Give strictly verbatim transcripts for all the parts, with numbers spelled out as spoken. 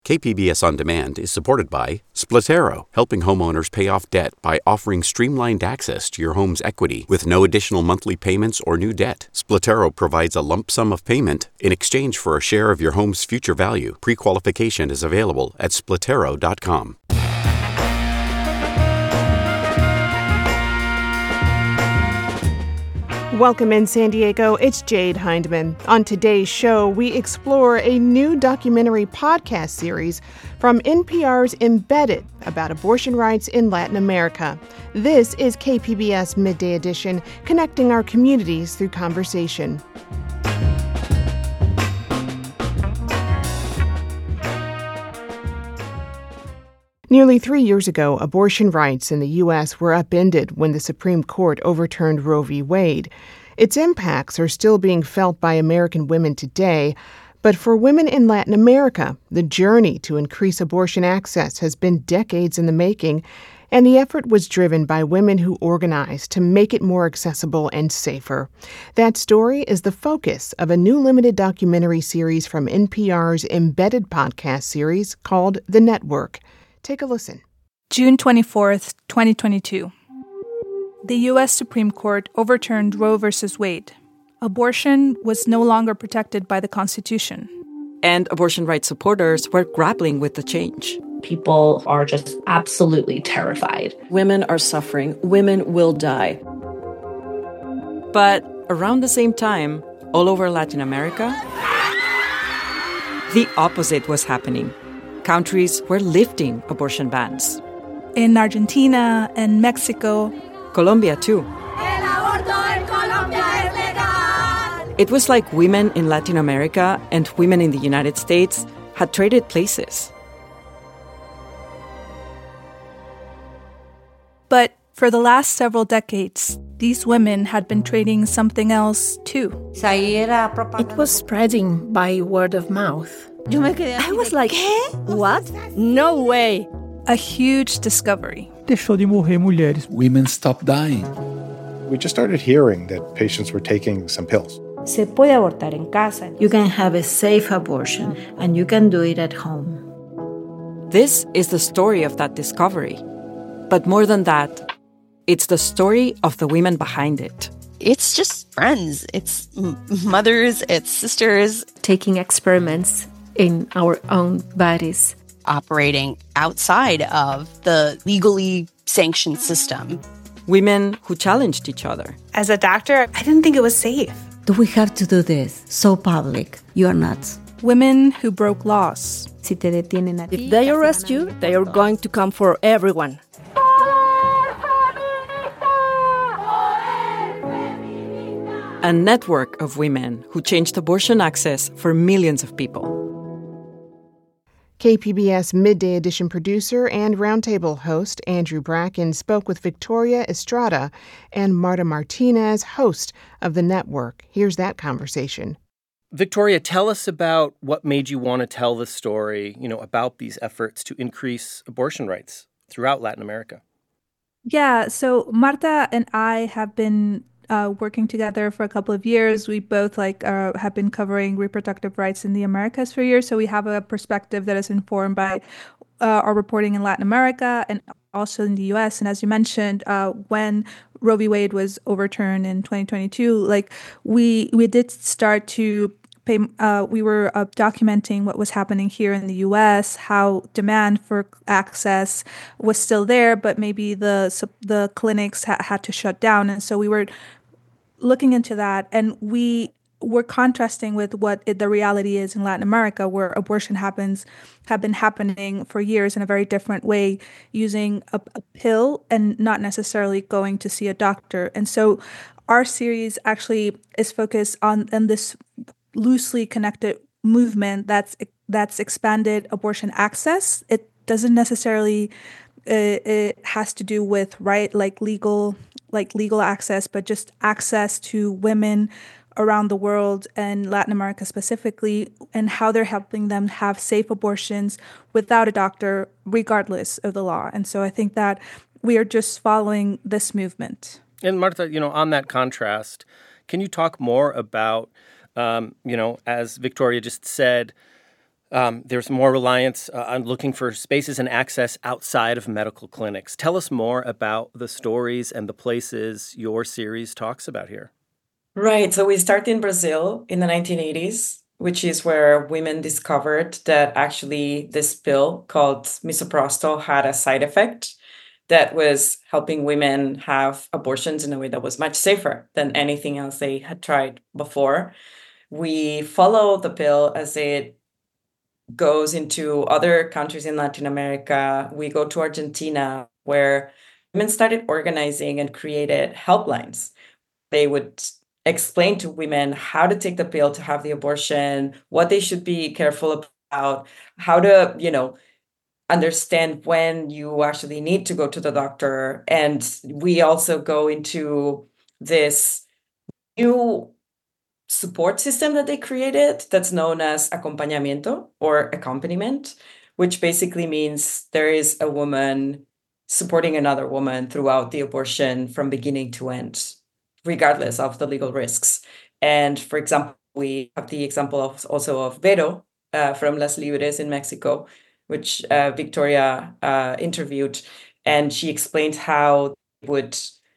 K P B S On Demand is supported by Splatero, helping homeowners pay off debt by offering streamlined access to your home's equity with no additional monthly payments or new debt. Splatero provides a lump sum of payment in exchange for a share of your home's future value. Pre-qualification is available at splatero dot com. Welcome in San Diego, it's Jade Hindman. On today's show, we explore a new documentary podcast series from N P R's Embedded about abortion rights in Latin America. This is K P B S Midday Edition, connecting our communities through conversation. Nearly three years ago, abortion rights in the U S were upended when the Supreme Court overturned Roe v. Wade. Its impacts are still being felt by American women today, but for women in Latin America, the journey to increase abortion access has been decades in the making, and the effort was driven by women who organized to make it more accessible and safer. That story is the focus of a new limited documentary series from N P R's Embedded podcast series called The Network. Take a listen. June twenty-fourth, twenty twenty-two. The U S Supreme Court overturned Roe v. Wade. Abortion was no longer protected by the Constitution. And abortion rights supporters were grappling with the change. People are just absolutely terrified. Women are suffering. Women will die. But around the same time, all over Latin America, the opposite was happening. Countries were lifting abortion bans. In Argentina and Mexico. Colombia, too. It was like women in Latin America and women in the United States had traded places. But for the last several decades, these women had been trading something else, too. It was spreading by word of mouth. I was like, what? No way. A huge discovery. Deixou de morrer mulheres. Women stopped dying. We just started hearing that patients were taking some pills. Se puede abortar en casa. You can have a safe abortion, and you can do it at home. This is the story of that discovery. But more than that, it's the story of the women behind it. It's just friends. It's mothers, it's sisters. Taking experiments in our own bodies. Operating outside of the legally sanctioned system. Women who challenged each other. As a doctor, I didn't think it was safe. Do we have to do this? So public. You are nuts. Women who broke laws. If they arrest you, they are going to come for everyone. A network of women who changed abortion access for millions of people. K P B S Midday Edition producer and Roundtable host Andrew Bracken spoke with Victoria Estrada and Marta Martinez, host of The Network. Here's that conversation. Victoria, tell us about what made you want to tell the story, you know, about these efforts to increase abortion rights throughout Latin America. Yeah, so Marta and I have been Uh, working together for a couple of years. We both like uh, have been covering reproductive rights in the Americas for years, so we have a perspective that is informed by uh, our reporting in Latin America and also in the U S. And as you mentioned, uh, when Roe v. Wade was overturned in twenty twenty-two, like we we did start to pay. Uh, we were uh, documenting what was happening here in the U S, how demand for access was still there, but maybe the the clinics ha- had to shut down, and so we were looking into that, and we were contrasting with what it, the reality is in Latin America, where abortion happens, have been happening for years in a very different way, using a, a pill and not necessarily going to see a doctor. And so our series actually is focused on, on this loosely connected movement that's that's expanded abortion access. It doesn't necessarily, uh, it has to do with, right, like legal like legal access, but just access to women around the world and Latin America specifically, and how they're helping them have safe abortions without a doctor, regardless of the law. And so I think that we are just following this movement. And Marta, you know, on that contrast, can you talk more about, um, you know, as Victoria just said, Um, there's more reliance uh, on looking for spaces and access outside of medical clinics. Tell us more about the stories and the places your series talks about here. Right. So we start in Brazil in the nineteen eighties, which is where women discovered that actually this pill called misoprostol had a side effect that was helping women have abortions in a way that was much safer than anything else they had tried before. We follow the pill as it goes into other countries in Latin America. We go to Argentina, where women started organizing and created helplines. They would explain to women how to take the pill to have the abortion, what they should be careful about, how to, you know, understand when you actually need to go to the doctor. And we also go into this new support system that they created that's known as acompañamiento or accompaniment, which basically means there is a woman supporting another woman throughout the abortion from beginning to end, regardless of the legal risks. And for example, we have the example of also of Vero uh, from Las Libres in Mexico, which uh, Victoria uh, interviewed. And she explained how they would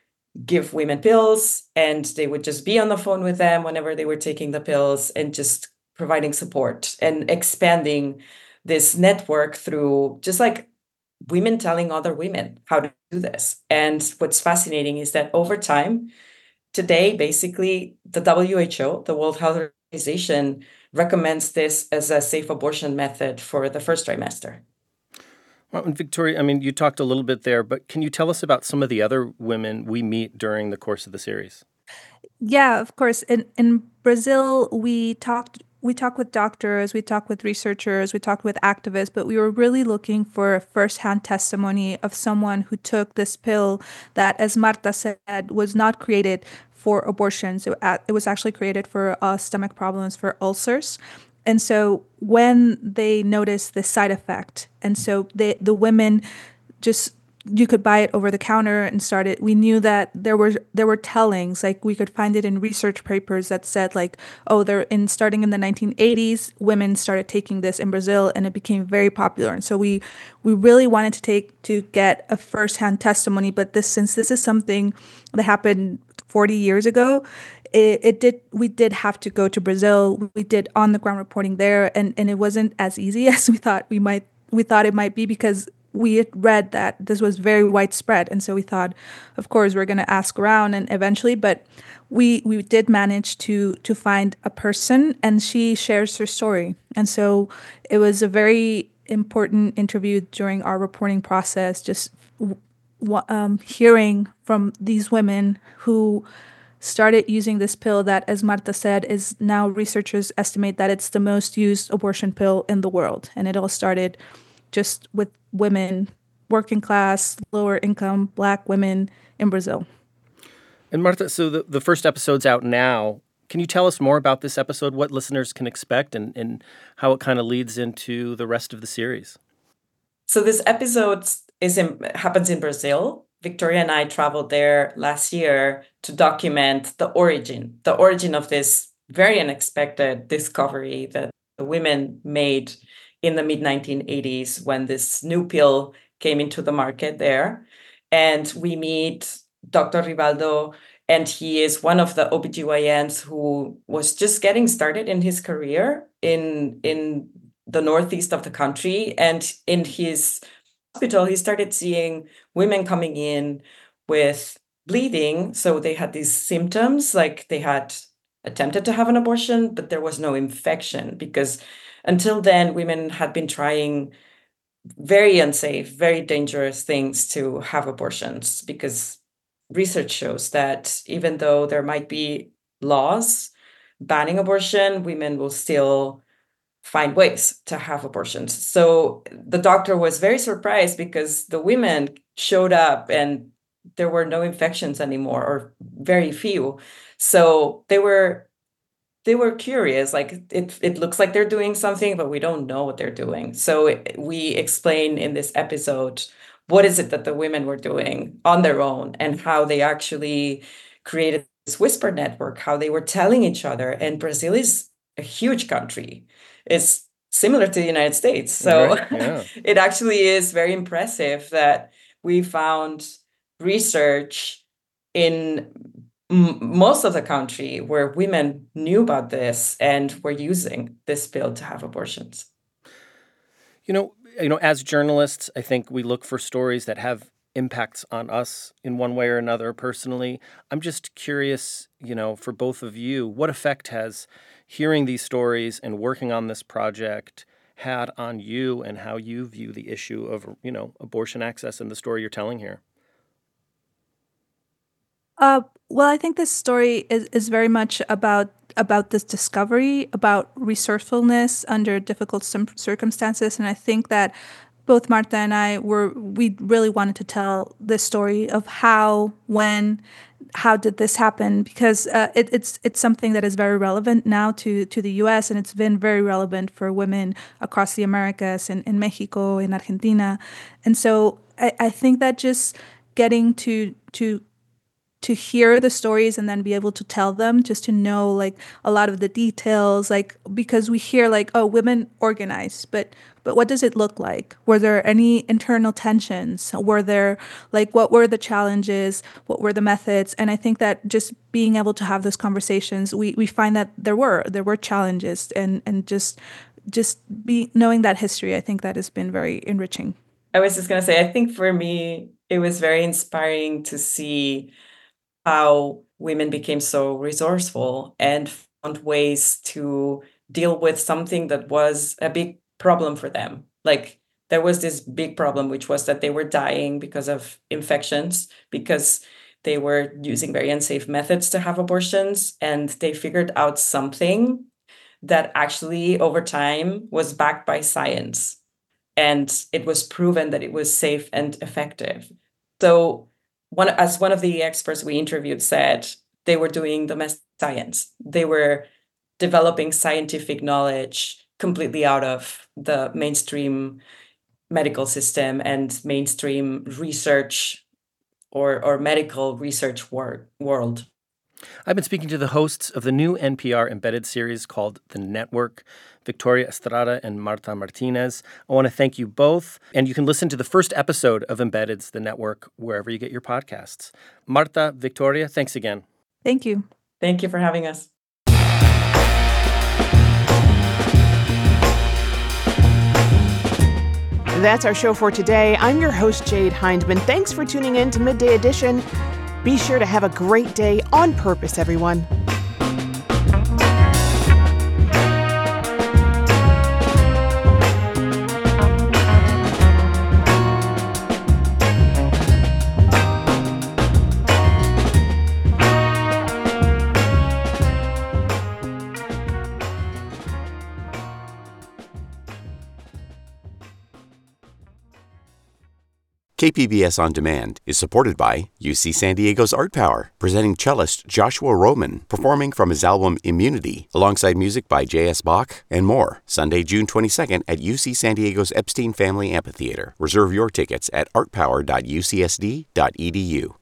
give women pills and they would just be on the phone with them whenever they were taking the pills and just providing support and expanding this network through just like women telling other women how to do this. And what's fascinating is that over time, today, basically, the W H O, the World Health Organization, recommends this as a safe abortion method for the first trimester. Well, and Victoria, I mean, you talked a little bit there, but can you tell us about some of the other women we meet during the course of the series? Yeah, of course. In in Brazil, we talked we talked with doctors, we talked with researchers, we talked with activists, but we were really looking for a firsthand testimony of someone who took this pill that, as Marta said, was not created for abortions. It, it was actually created for uh, stomach problems, for ulcers. And so when they noticed this side effect, and so they, the women just, you could buy it over the counter and start it. We knew that there were there were tellings, like we could find it in research papers that said like, oh, they're in starting in the nineteen eighties, women started taking this in Brazil and it became very popular. And so we we really wanted to take to get a firsthand testimony. But this since this is something that happened forty years ago, It, it did. We did have to go to Brazil. We did on the ground reporting there, and, and it wasn't as easy as we thought we might. We thought it might be because we had read that this was very widespread, and so we thought, of course, we're going to ask around, and eventually, but we we did manage to to find a person, and she shares her story, and so it was a very important interview during our reporting process. Just um, hearing from these women who started using this pill that, as Marta said, is now researchers estimate that it's the most used abortion pill in the world. And it all started just with women, working class, lower income, Black women in Brazil. And Marta, so the, the first episode's out now. Can you tell us more about this episode, what listeners can expect, and, and how it kind of leads into the rest of the series? So this episode is in, happens in Brazil. Victoria and I traveled there last year to document the origin, the origin of this very unexpected discovery that the women made in the mid nineteen eighties when this new pill came into the market there. And we meet Doctor Rivaldo, and he is one of the O B G Y Ns who was just getting started in his career in, in the northeast of the country. And in his hospital, he started seeing women coming in with bleeding. So they had these symptoms, like they had attempted to have an abortion, but there was no infection, because until then, women had been trying very unsafe, very dangerous things to have abortions, because research shows that even though there might be laws banning abortion, women will still find ways to have abortions. So the doctor was very surprised because the women showed up and there were no infections anymore, or very few. So they were they were curious, like it, it looks like they're doing something, but we don't know what they're doing. So it, we explain in this episode, what is it that the women were doing on their own and how they actually created this whisper network, how they were telling each other. And Brazil is a huge country. It's similar to the United States. So right. yeah. It actually is very impressive that we found research in m- most of the country where women knew about this and were using this pill to have abortions. You know, you know, as journalists, I think we look for stories that have impacts on us in one way or another personally. I'm just curious, you know, for both of you, what effect has hearing these stories and working on this project had on you and how you view the issue of, you know, abortion access and the story you're telling here? Uh, well, I think this story is, is very much about about this discovery, about resourcefulness under difficult cir- circumstances, and I think that both Marta and I were we really wanted to tell this story of how, when, how did this happen? Because uh, it, it's it's something that is very relevant now to to the U S, and it's been very relevant for women across the Americas and in Mexico, in Argentina, and so I, I think that just getting to to to hear the stories and then be able to tell them, just to know like a lot of the details, like because we hear like, oh, women organize, but but what does it look like? Were there any internal tensions? Were there like what were the challenges? What were the methods? And I think that just being able to have those conversations, we we find that there were there were challenges, and and just just be knowing that history, I think that has been very enriching. I was just gonna say, I think for me it was very inspiring to see how women became so resourceful and found ways to deal with something that was a big problem for them. Like there was this big problem, which was that they were dying because of infections, because they were using very unsafe methods to have abortions. And they figured out something that actually over time was backed by science. And it was proven that it was safe and effective. So One, as one of the experts we interviewed said, they were doing domestic science. They were developing scientific knowledge completely out of the mainstream medical system and mainstream research or, or medical research wor- world. I've been speaking to the hosts of the new N P R Embedded series called The Network, Victoria Estrada and Marta Martinez. I want to thank you both. And you can listen to the first episode of Embedded's The Network wherever you get your podcasts. Marta, Victoria, thanks again. Thank you. Thank you for having us. That's our show for today. I'm your host, Jade Hindman. Thanks for tuning in to Midday Edition. Be sure to have a great day on purpose, everyone. K P B S On Demand is supported by U C San Diego's Art Power, presenting cellist Joshua Roman, performing from his album Immunity, alongside music by J S. Bach and more, Sunday, June twenty-second at U C San Diego's Epstein Family Amphitheater. Reserve your tickets at art power dot u c s d dot e d u.